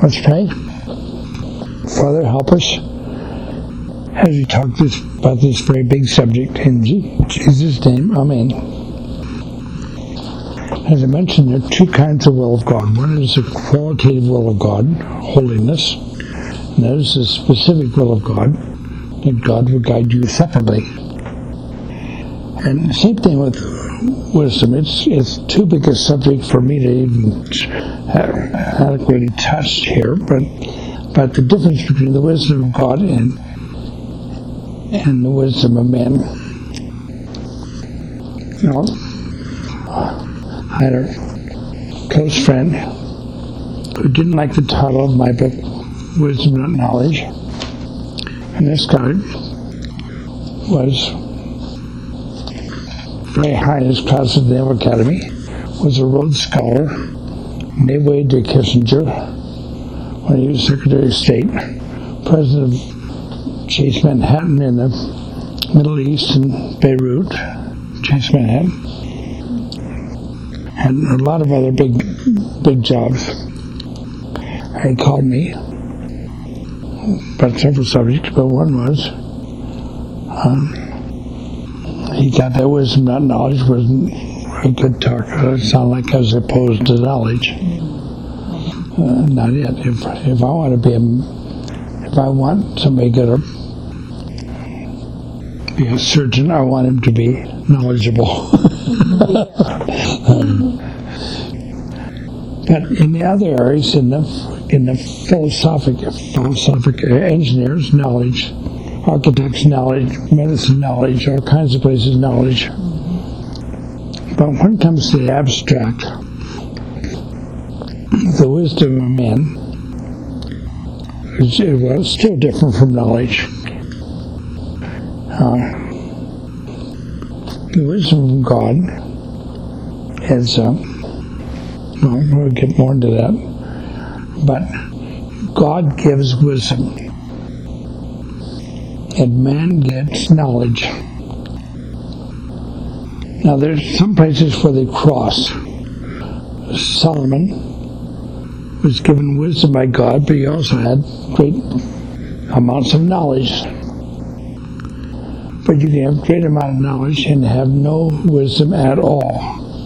Let's pray. Father, help us as we talk about this very big subject. In Jesus' name, amen. As I mentioned, there are two kinds of will of God. One is the qualitative will of God, holiness. And that is the specific will of God, that God will guide you separately. And the same thing with wisdom. It's too big a subject for me to even adequately touch here, but the difference between the wisdom of God and the wisdom of men. You know, I had a close friend who didn't like the title of my book, Wisdom Not Knowledge. And this guy was very high in his class at the Naval Academy, was a Rhodes Scholar, gave way to Kissinger when he was Secretary of State, president of Chase Manhattan in the Middle East and Beirut, Chase Manhattan, and a lot of other big jobs. He called me about several subjects, but one was he thought that wisdom, not knowledge, wasn't a good talk. It sounded like I was opposed to knowledge. Not yet. If I want to if I want somebody to be a surgeon, I want him to be knowledgeable. But in the other areas, in the philosophic engineers' knowledge, architects' knowledge, medicine knowledge, all kinds of places knowledge. But when it comes to the abstract, the wisdom of men is still different from knowledge. The wisdom of God is, we'll get more into that, but God gives wisdom, and man gets knowledge. Now, there's some places where they cross. Solomon was given wisdom by God, but he also had great amounts of knowledge. But you can have a great amount of knowledge and have no wisdom at all.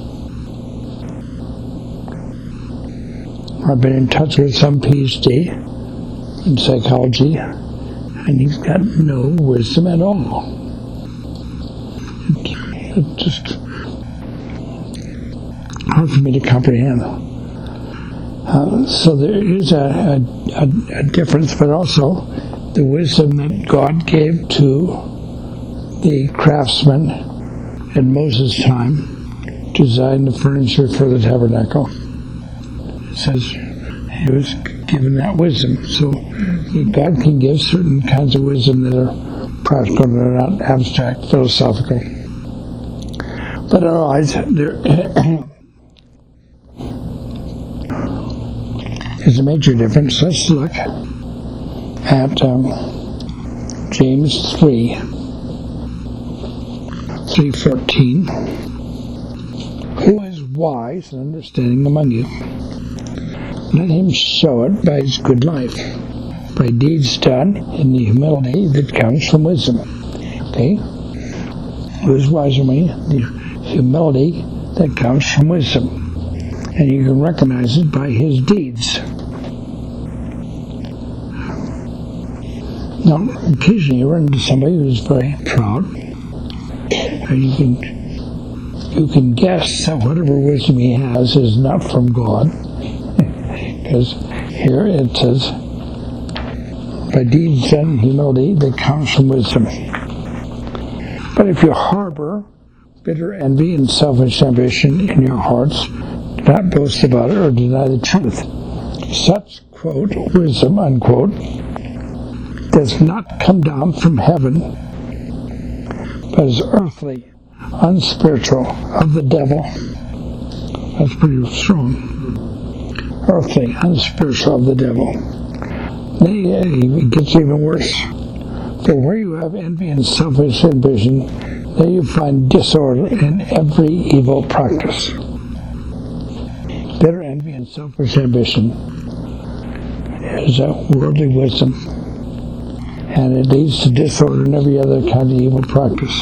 I've been in touch with some PhD in psychology, and he's got no wisdom at all. It's just hard for me to comprehend. So there is a difference, but also the wisdom that God gave to the craftsmen in Moses' time to design the furniture for the tabernacle. It says he was given that wisdom. So God can give certain kinds of wisdom that are practical and are not abstract, philosophical. But otherwise, there is a major difference. Let's look at James 3:14. Who is wise and understanding among you? Let him show it by his good life, by deeds done in the humility that comes from wisdom. Okay? Who is wise among you? The humility that comes from wisdom. And you can recognize it by his deeds. Now, occasionally you run into somebody who's very proud, and you can guess that whatever wisdom he has is not from God, because here it says, by deeds done in humility that comes from wisdom. But if you harbor bitter envy and selfish ambition in your hearts, do not boast about it or deny the truth. Such, quote, wisdom, unquote, does not come down from heaven, but is earthly, unspiritual, of the devil. That's pretty strong. Earthly, unspiritual, of the devil. It gets even worse. For where you have envy and selfish ambition, there you find disorder in every evil practice. Bitter envy and selfish ambition. is worldly wisdom, and it leads to disorder and every other kind of evil practice.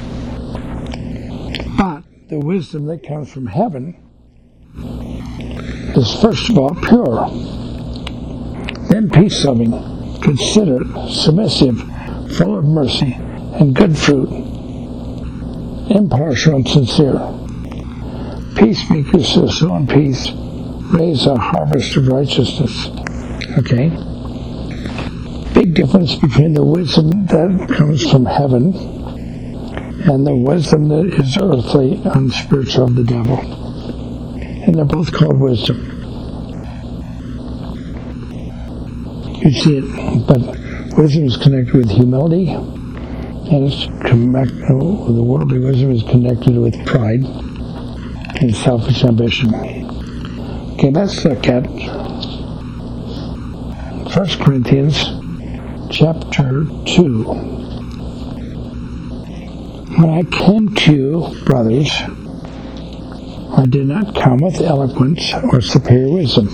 But the wisdom that comes from heaven is first of all pure, then peace-loving, considerate, submissive, full of mercy and good fruit, impartial and sincere. Peacemakers who sow in peace raise a harvest of righteousness. Okay? Big difference between the wisdom that comes from heaven and the wisdom that is earthly and spiritual of the devil. And they're both called wisdom. You see it, but wisdom is connected with humility, and the worldly wisdom is connected with pride and selfish ambition. Okay, let's look at 1 Corinthians chapter 2. When I came to you, brothers, I did not come with eloquence or superior wisdom,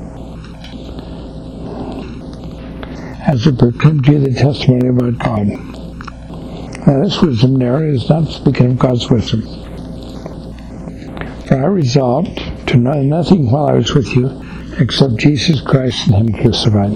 as it proclaimed to you the testimony about God. Now, this wisdom there is not speaking of God's wisdom. For I resolved to know nothing while I was with you except Jesus Christ and Him crucified.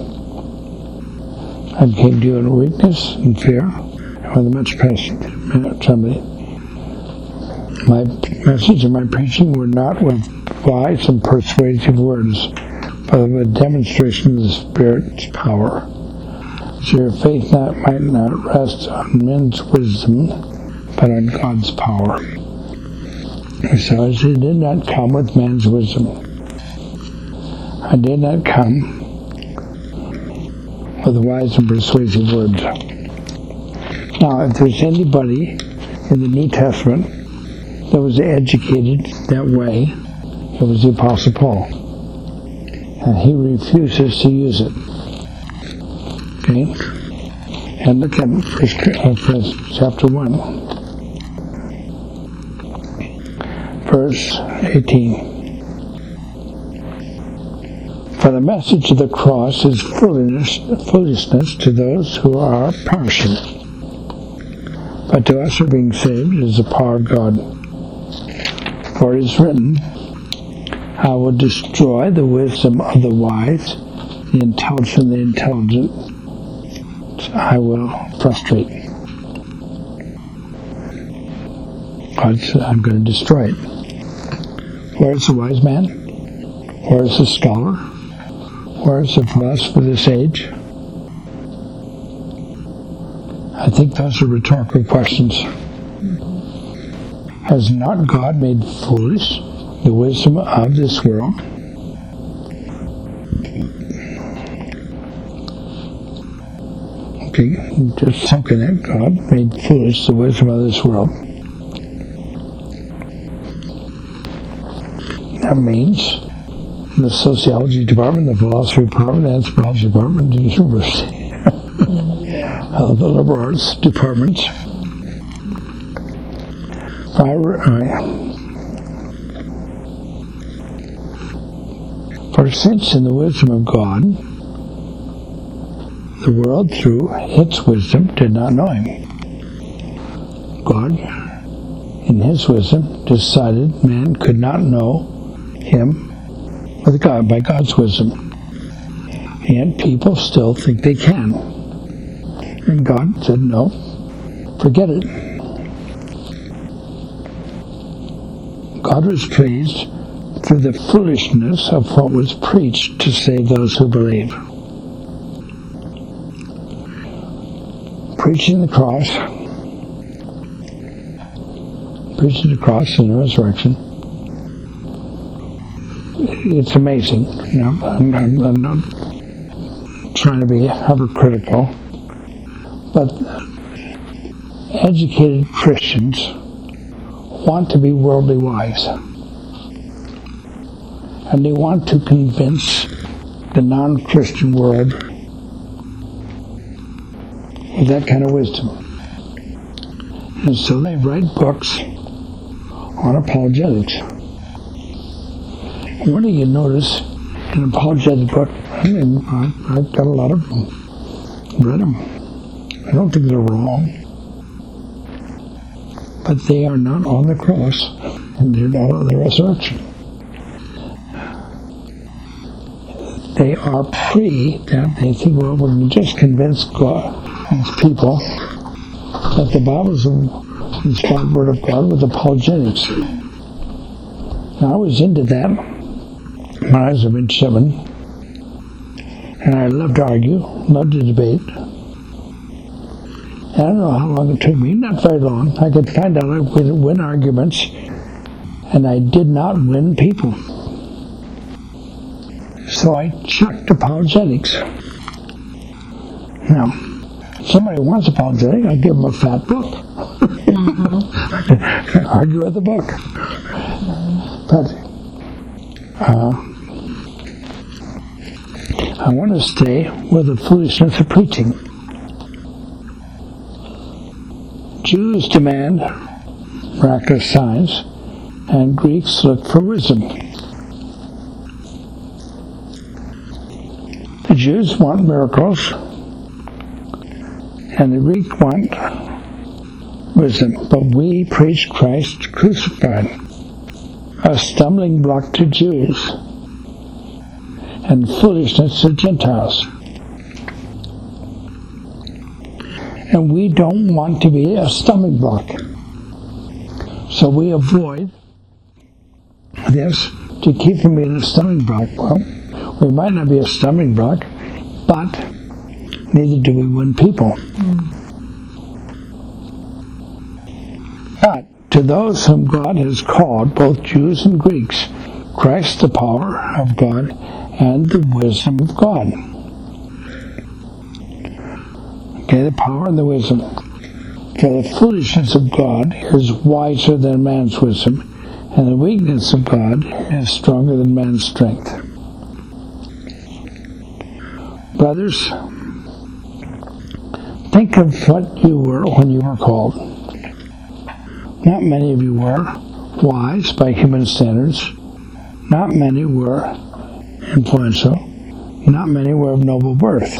I came to you in weakness and fear, and with much trembling. My message and my preaching were not with wise and persuasive words, but with a demonstration of the Spirit's power, so your faith might not rest on men's wisdom, but on God's power. So I did not come with man's wisdom. I did not come with wise and persuasive words. Now, if there's anybody in the New Testament that was educated that way, it was the Apostle Paul. And he refuses to use it. Okay? And look at 1 chapter 1, verse 18. For the message of the cross is foolishness to those who are perishing, but to us who are being saved is the power of God. For it is written, I will destroy the wisdom of the wise, the intelligent, the intelligent I will frustrate. God said, I'm going to destroy it. Where is the wise man? Where is the scholar? Where is the philosopher of this age? I think those are rhetorical questions. Has not God made foolish the wisdom of this world? Okay, just something that God made foolish the wisdom of this world. That means the sociology department, the philosophy department, the anthropology department, the university, the liberal arts departments. For since in the wisdom of God, the world through its wisdom did not know Him, God, in His wisdom, decided man could not know Him with God by God's wisdom. And people still think they can. And God said, no, forget it. God was pleased through the foolishness of what was preached to save those who believe. Preaching the cross and the resurrection. It's amazing. You know, I'm not trying to be hypercritical, but educated Christians want to be worldly wise, and they want to convince the non-Christian world with that kind of wisdom. And so they write books on apologetics. What do you notice in an apologetic book? and I've got a lot of them. Read them. I don't think they're wrong. But they are not on the cross, and they're not on the resurrection. They are that they think, well, we can just convince God, people, that the Bible is the inspired Word of God with apologetics. Now, I was into that when I was about 7, and I loved to argue, loved to debate. And I don't know how long it took me, not very long. I could find out I would win arguments, and I did not win people. So I chucked apologetics. Now, if somebody wants apologetics, I'll give them a fat book. Argue with the book. But I want to stay with the foolishness of preaching. Jews demand miraculous signs, and Greeks look for wisdom. The Jews want miracles, and the Greeks want wisdom. But we preach Christ crucified, a stumbling block to Jews, and foolishness to Gentiles. And we don't want to be a stumbling block. So we avoid this to keep from being a stumbling block. Well, we might not be a stumbling block, but neither do we win people. But to those whom God has called, both Jews and Greeks, Christ the power of God and the wisdom of God. Okay, the power and the wisdom. For the foolishness of God is wiser than man's wisdom, and the weakness of God is stronger than man's strength. Brothers, think of what you were when you were called. Not many of you were wise by human standards. Not many were influential. Not many were of noble birth.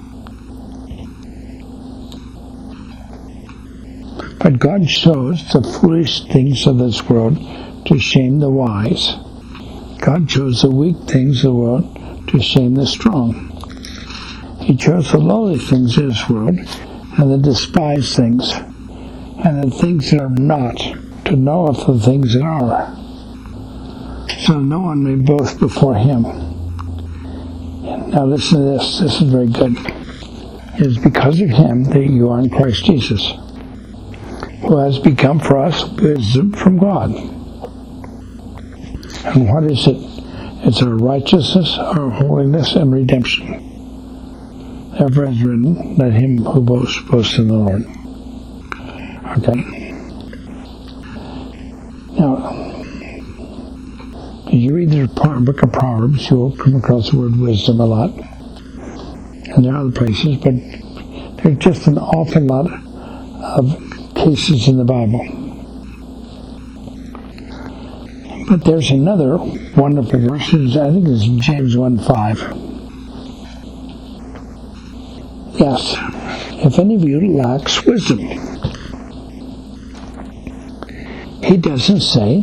But God chose the foolish things of this world to shame the wise. God chose the weak things of the world to shame the strong. He chose the lowly things of this world and the despised things and the things that are not to know of the things that are, so no one may boast before him. Now listen to this. This is very good. It is because of him that you are in Christ Jesus, who has become for us wisdom from God. And what is it? It's our righteousness, our holiness, and redemption. Therefore is written, let him who boasts, boast in the Lord. Okay. Now, if you read the book of Proverbs, you'll come across the word wisdom a lot. And there are other places, but there's just an awful lot of cases in the Bible. But there's another wonderful verse, I think it's James 1:5. Yes, if any of you lacks wisdom, he doesn't say,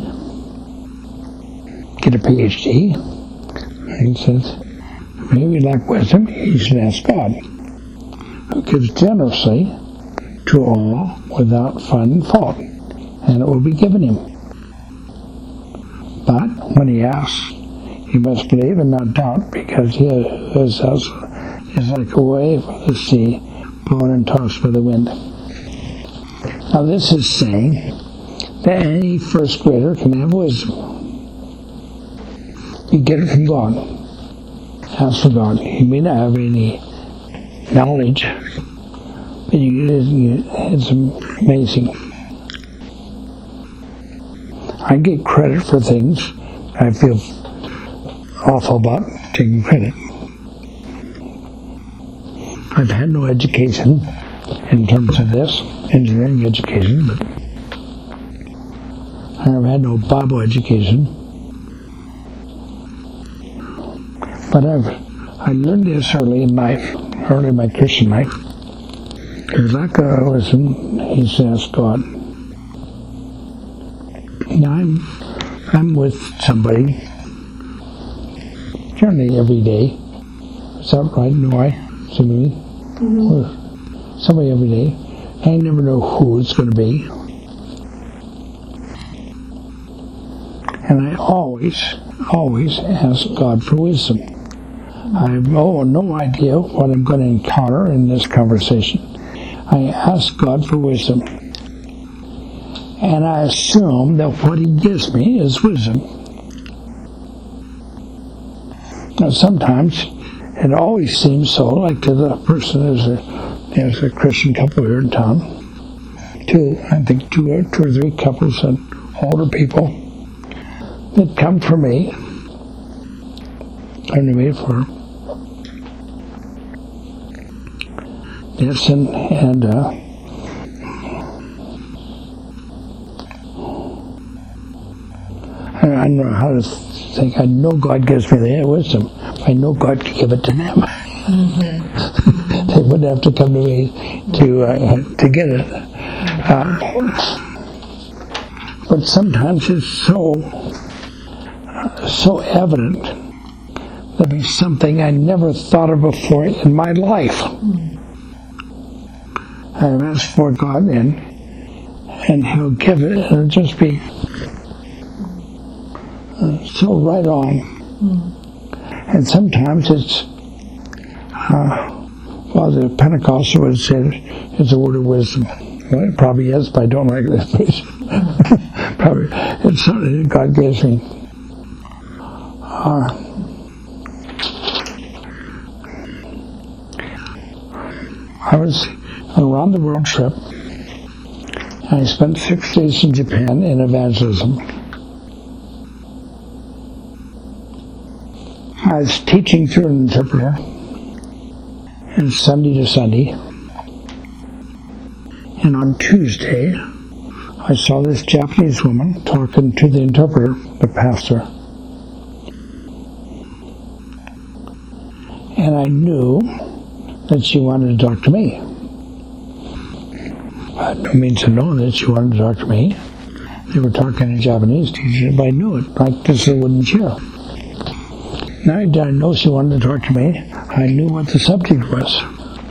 get a PhD. He says, if any of you lack wisdom, he should ask God, who gives generously to all without finding fault, and it will be given him. But when he asks, he must believe and not doubt, because he who is like a wave of the sea, blown and tossed by the wind. Now this is saying that any first grader can have wisdom. You get it from God. Ask for God. You may not have any knowledge, but it's amazing. I get credit for things I feel awful about taking credit. I've had no education in terms of this, engineering education, but I've had no Bible education. But I've I learned this early in life, early in my Christian life. Because lack of wisdom, he says, God. Now I'm with somebody generally every day. Is that right? No, I see me. Mm-hmm. Somebody every day. I never know who it's going to be. And I always ask God for wisdom. I have no idea what I'm going to encounter in this conversation. I ask God for wisdom. And I assume that what he gives me is wisdom. Now sometimes it always seems so, like to the person, there's a Christian couple here in town. I think two or three couples and older people that come to me for this and I don't know how to think. I know God gives me the wisdom. I know God can give it to them. Mm-hmm. They wouldn't have to come to me to get it. But sometimes it's so evident that it's something I never thought of before in my life. I've asked for God and he'll give it, and it'll just be so right on. And sometimes it's the Pentecostal would say it's a word of wisdom. Well, it probably is, but I don't like this phrase. Probably it's something that God gives me. I was on a round the world trip. I spent 6 days in Japan in evangelism. I was teaching through an interpreter, and Sunday to Sunday. And on Tuesday, I saw this Japanese woman talking to the interpreter, the pastor. And I knew that she wanted to talk to me. I had no means of knowing that she wanted to talk to me. They were talking in Japanese teacher, but I knew it, like this wooden chair. Now I didn't know she wanted to talk to me. I knew what the subject was.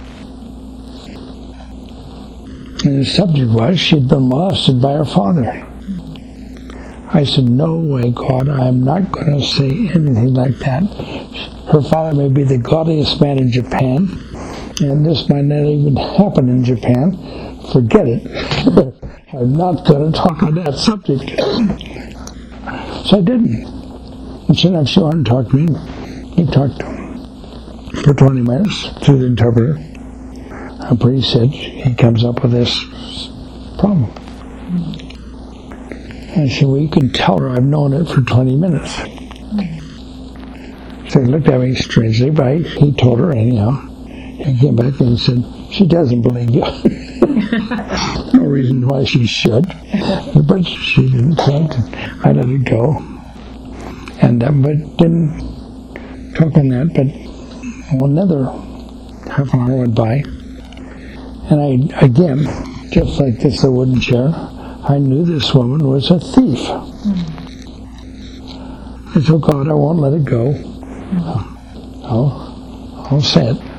And the subject was she'd been molested by her father. I said, no way, God, I'm not going to say anything like that. Her father may be the godliest man in Japan, and this might not even happen in Japan. Forget it. I'm not going to talk on that subject. So I didn't. And so if she wanted to talk to me, he talked for 20 minutes to the interpreter. And pretty soon he comes up with this problem. And I said, well, you can tell her I've known it for 20 minutes. So he looked at me strangely, but he told her anyhow. He came back and he said, she doesn't believe you. No reason why she should. But she didn't think. I let it go. And but didn't talk on that, but another half an hour went by. And I, again, just like this, the wooden chair, I knew this woman was a thief. I said, God, I won't let it go. I'll say it.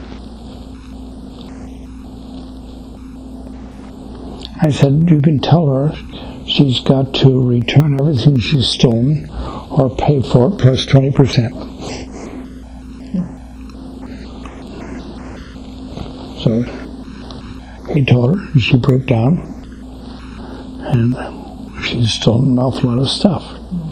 I said, you can tell her she's got to return everything she's stolen or pay for it plus 20%. So he told her, and she broke down, and she's stolen an awful lot of stuff.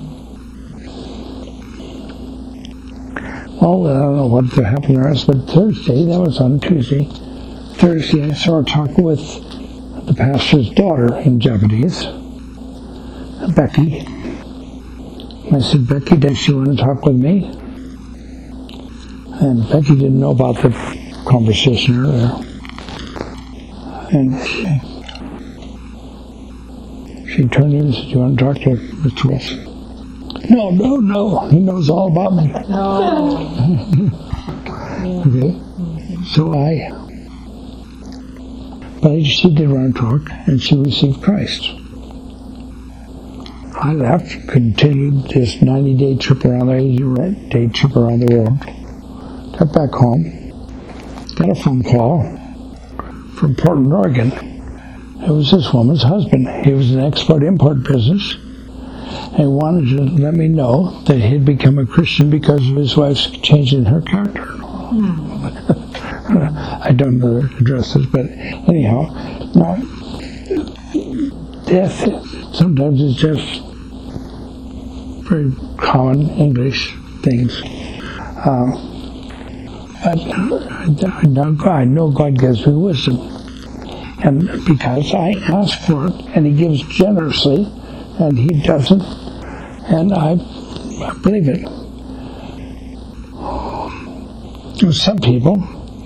Well, I don't know what happened the rest, but Thursday, that was on Tuesday, Thursday I saw her talking with the pastor's daughter in Japanese, Becky. I said, Becky, does she want to talk with me? And Becky didn't know about the conversation earlier. And she turned to him and said, you want to talk to Mr. Wilson? No, he knows all about me. No. Okay? So but she did run talk, and she received Christ. I left, continued this 90-day trip around the 80-day trip around the world. Got back home, got a phone call from Portland, Oregon. It was this woman's husband. He was in the export-import business, and he wanted to let me know that he'd become a Christian because of his wife's changing her character. I don't know the addresses, but anyhow, death sometimes is just very common English things. But I know God gives me wisdom, and because I ask for it, and He gives generously, and He doesn't, and I believe it. Some people,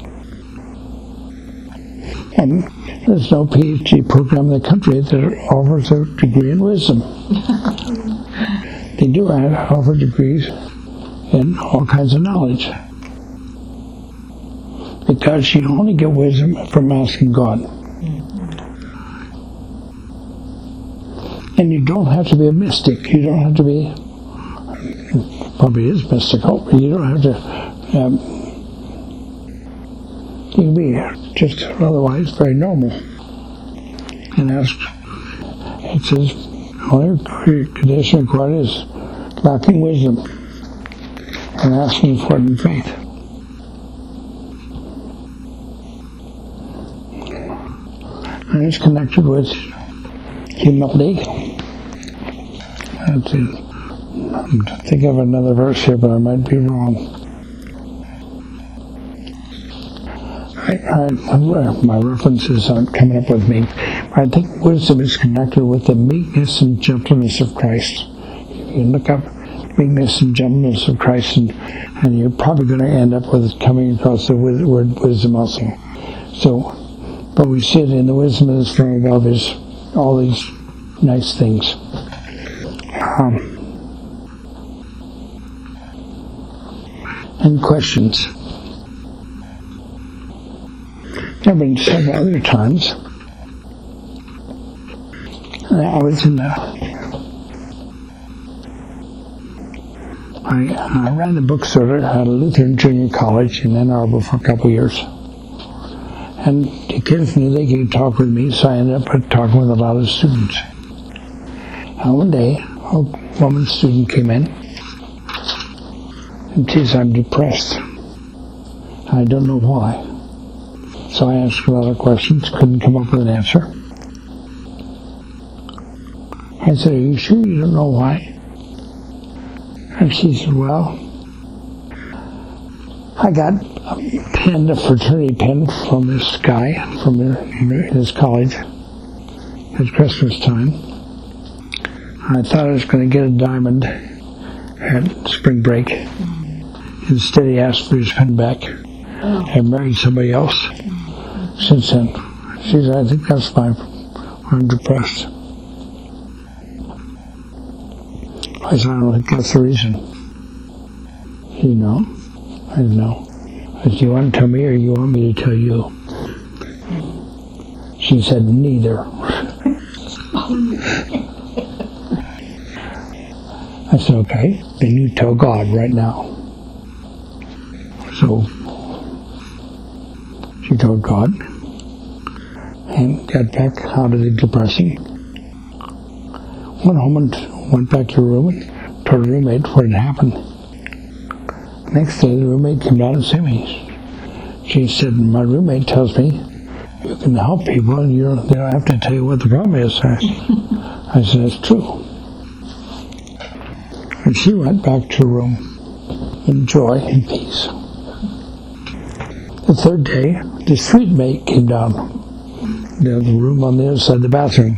and there's no PhD program in the country that offers a degree in wisdom. They do offer degrees in all kinds of knowledge, because you only get wisdom from asking God. And you don't have to be a mystic. You don't have to be, probably is mystical, but you don't have to, you can be just otherwise very normal. And ask, it says, only condition required is lacking wisdom and asking for it in faith. And it's connected with humility. I'm thinking of another verse here, but I might be wrong. My references aren't coming up with me. I think wisdom is connected with the meekness and gentleness of Christ. You can look up meekness and gentleness of Christ, and you're probably going to end up with coming across the word wisdom also. So, but we see it in the wisdom that is from above is all these nice things. And questions. There have been several other times. I was in I ran the bookstore at a Lutheran junior college in Ann Arbor for a couple of years. And the kids knew they could talk with me, so I ended up talking with a lot of students. And one day, a woman student came in, and she said, "I'm depressed. I don't know why." So I asked her a lot of questions, couldn't come up with an answer. I said, "Are you sure you don't know why?" And she said, "Well, I got a pen, a fraternity pen from this guy from his college at Christmas time. I thought I was going to get a diamond at spring break. Instead, he asked for his pen back. I married somebody else since then." She said, "I think that's why I'm depressed." I said, "I don't think that's the reason." She said, "No." I said, "No." I said, "Do you want to tell me or you want me to tell you?" She said, "Neither." I said, "Okay, then you tell God right now." So she told God and got back out of the depressing. Went home and went back to her room and told her roommate what had happened. Next day, the roommate came down to see me. She said, "My roommate tells me you can help people and they don't have to tell you what the problem is." I said, "That's true." And she went back to her room in joy and peace. The third day, the suite mate came down. The room on the other side of the bathroom.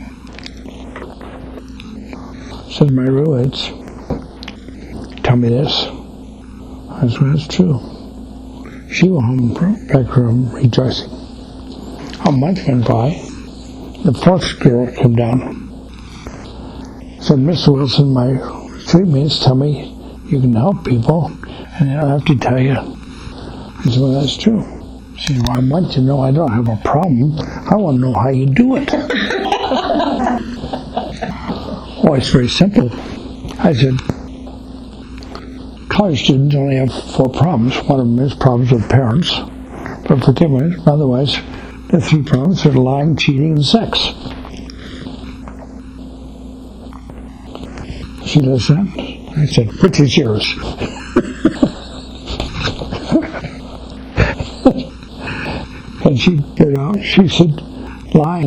Said, "My roommates tell me this." I said, "That's true." She went home, back to her room, rejoicing. A month went by. The fourth girl came down. Said, "Mr. Wilson, my suite mates tell me you can help people, and they don't have to tell you." I said, well, that's true. She said, well, I want you to know I don't have a problem. I want to know how you do it. Oh, it's very simple. I said, college students only have 4 problems. One of them is problems with parents. But forgive me, otherwise, the 3 problems are lying, cheating, and sex. She does that. I said, which is yours? And she got out. She said, lying.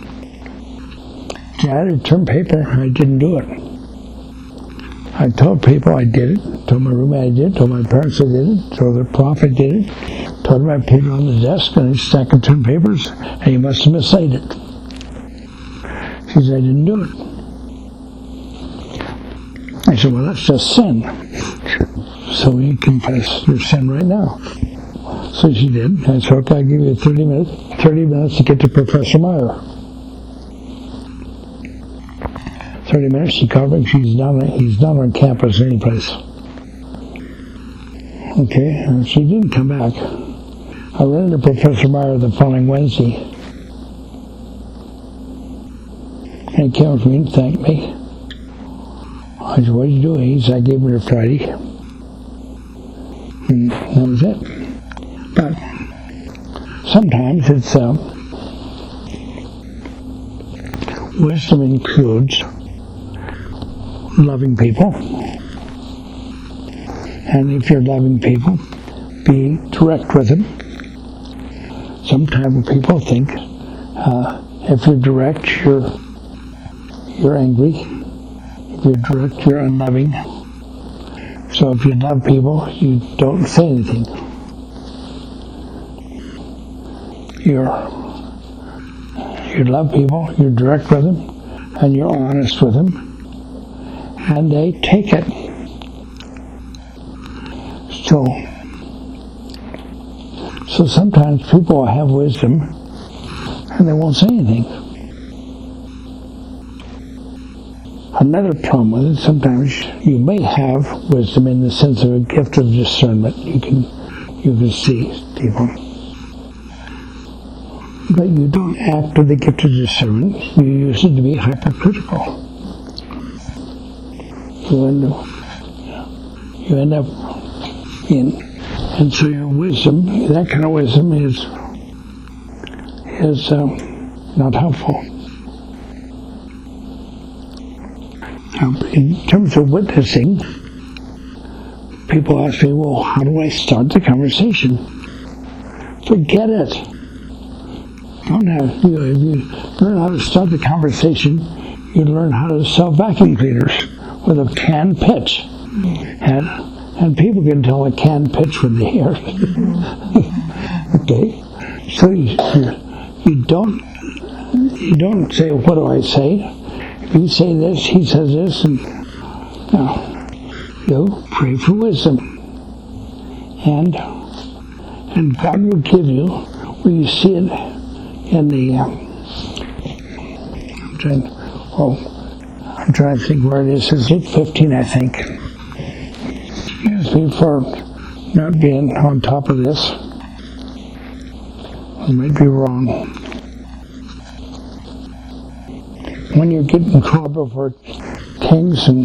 I had to turn paper. I didn't do it. I told people I did it. Told my roommate I did it. Told my parents I did it. Told the prof I did it. Told him I put it on the desk and a stack of term papers, and he must have mislaid it. She said I didn't do it. I said, well, that's just sin. So you confess your sin right now. So she did. I said, okay, I'll give you 30 minutes to get to Professor Meyer. 30 minutes, she called him. He's not on campus anyplace. Okay, and she didn't come back. I ran into Professor Meyer the following Wednesday. And he came up to me and thanked me. I said, what did you do? He said, I gave her Friday. And that was it. But sometimes it's wisdom includes loving people. And if you're loving people, be direct with them. Sometimes people think if you're direct, you're angry. If you're direct, you're unloving. So if you love people, you don't say anything. You love people, you're direct with them, and you're honest with them, and they take it. So sometimes people will have wisdom, and they won't say anything. Another problem with it, sometimes you may have wisdom in the sense of a gift of discernment. You can see people. But you don't act with the gift of discernment. You use it to be hypercritical. You end up in, and so your wisdom, that kind of wisdom is not helpful. In terms of witnessing, people ask me, well, how do I start the conversation? Forget it. If you learn how to start the conversation, you learn how to sell vacuum cleaners with a can pitch. And people can tell a can pitch when they hear it. Okay? So you don't say, what do I say? If you say this, he says this, and you pray for wisdom. And God will give you, when you see it in the, I'm trying to think where it is. It's Luke 15, I think. Excuse me for not being on top of this. I might be wrong. When you're getting called before kings and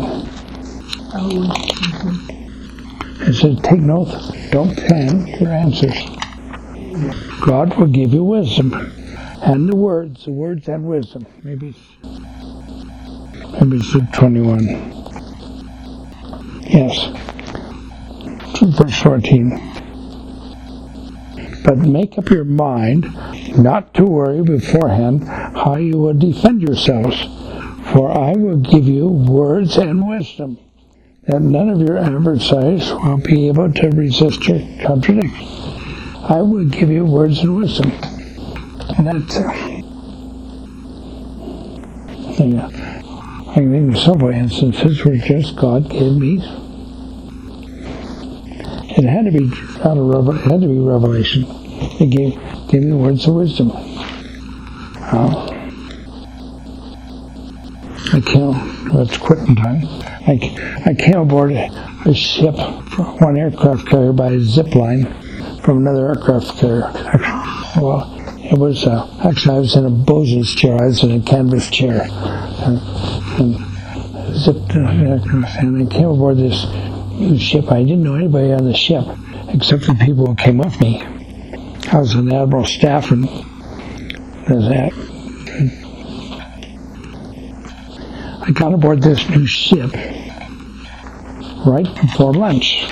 it says, take note, don't plan your answers. God will give you wisdom. And the words and wisdom. Maybe it's Luke 21. Yes. Verse 14. But make up your mind not to worry beforehand how you will defend yourselves, for I will give you words and wisdom, that none of your adversaries will be able to resist or contradict. I will give you words and wisdom. And that's I can think of several instances where just God gave me. It had to be revelation. It gave me words of wisdom. It's quitting time. I came aboard a ship, one aircraft carrier by a zip line from another aircraft carrier. Well, it was, actually I was in a Bose's chair. I was in a canvas chair. And zipped, and I came aboard this ship. I didn't know anybody on the ship except for people who came with me. I was on the Admiral's staff, and there's that. I got aboard this new ship right before lunch.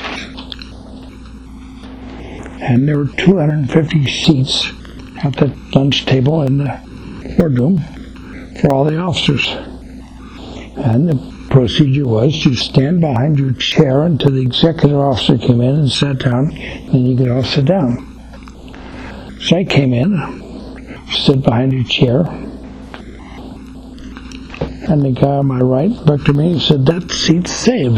And there were 250 seats at the lunch table in the boardroom for all the officers. And the procedure was to stand behind your chair until the executive officer came in and sat down, then you could all sit down. So I came in, stood behind your chair, and the guy on my right looked at me and said, "That seat's saved."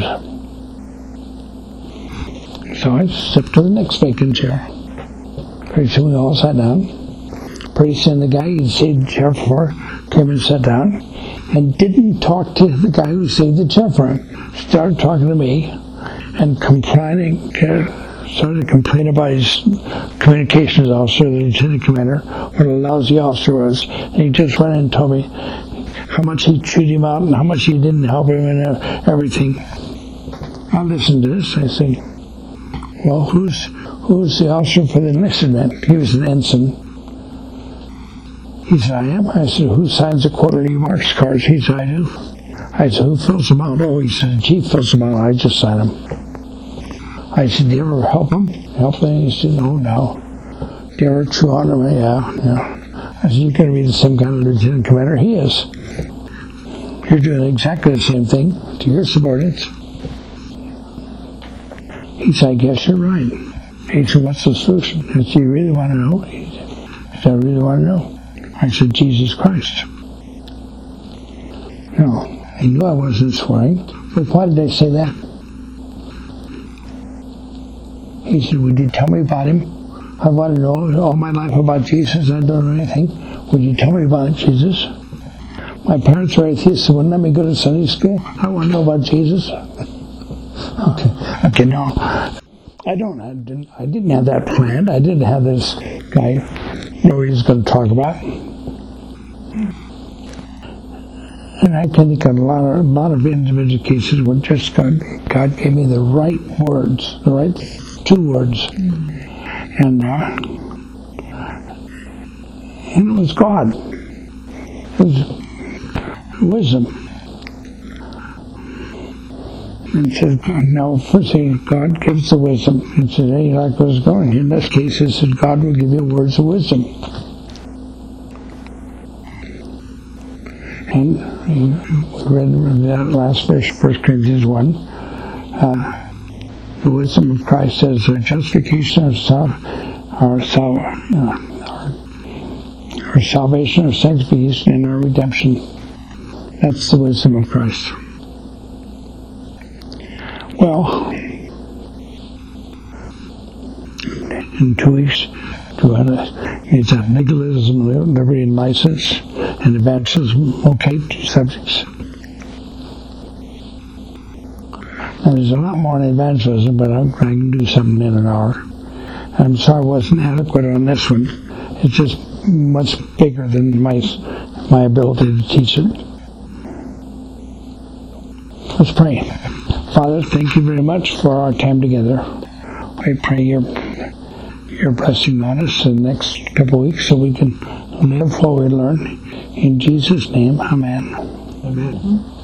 So I stepped to the next vacant chair. Pretty soon we all sat down. Pretty soon the guy who saved the chair for came and sat down and didn't talk to the guy who saved the chair for him. Started talking to me and started to complain about his communications officer, the lieutenant commander, what a lousy officer was. And he just went in and told me how much he chewed him out and how much he didn't help him and everything. I listened to this. I said, "Well, who's the officer for the enlistment?" He was an ensign. He said, "I am." I said, "Who signs the quarterly marks cards?" He said, "I do." I said, "Who fills them out?" "Oh," he said, "the chief fills them out. I just sign them." I said, "Do you ever help him?" "Help him?" He said, no. "Do you ever chew on him?" Yeah. I said, "You're going to be the same kind of lieutenant commander he is. You're doing exactly the same thing to your subordinates." He said, "I guess you're right." He said, "What's the solution?" I said, "You really want to know?" He said, "I really want to know." I said, "Jesus Christ." No, he knew I wasn't swearing, but why did I say that? He said, "Would you tell me about him? I want to know all my life about Jesus. I don't know anything. Would you tell me about Jesus? My parents are atheists, so wouldn't let me go to Sunday school. I want to know about Jesus." Okay, no. I didn't have that planned. I didn't have this guy know what he was going to talk about. And I can think of a lot of individual cases where just God gave me the right words, the right 2 words. And it was God. It was wisdom. And it says, now, first thing, God gives the wisdom. And says, "Hey, you like where it's going?" In this case, it said, God will give you words of wisdom. And we read that last verse, 1 Corinthians 1. The wisdom of Christ says, our justification of our salvation, our sanctification, and our redemption. That's the wisdom of Christ. Well, in 2 weeks, it's legalism, liberty, and license, and evangelism. Okay, 2 subjects. Now, there's a lot more in evangelism, but I can do something in an hour. I'm sorry I wasn't adequate on this one. It's just much bigger than my ability to teach it. Let's pray. Father, thank you very much for our time together. I pray your blessing on us in the next couple of weeks so we can live what we learn. In Jesus' name, amen. Amen.